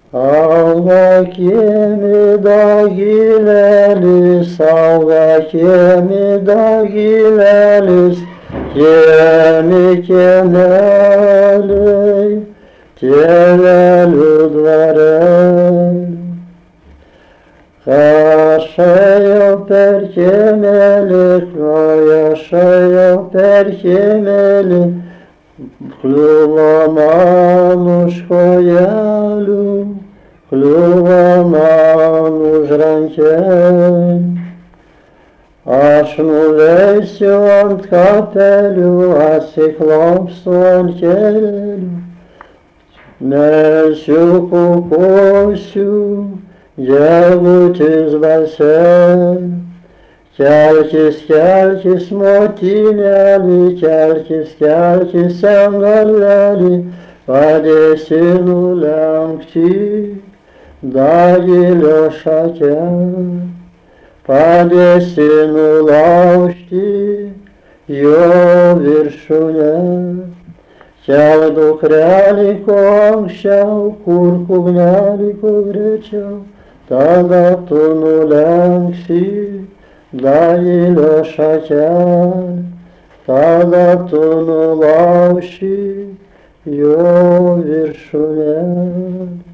Auga kimi dagilelis, auga kimi dagilelis, kimi kemeli, kemeli dvarel. Kaşaya per kemeli, kaşaya per kemeli, Kluvamanus kojalu, kluvamanus ranken. Aš nuleisiu ant kapelių, atsiklaupsiu ant kelių, melsiu kukosiu, Dievutis dvasia. Kelkis, kelkis, motinėli, kelkis, kelkis, angelėli, padėsi nulenkti dagilio šakę, padėsi nulaužti jo viršūnę. Kelk dukrelį kuo anksčiau, kurk ugnelį kuo greičiau, tada tu nulenksi dagilio šakelę, tada tu nulauši jo viršūnę.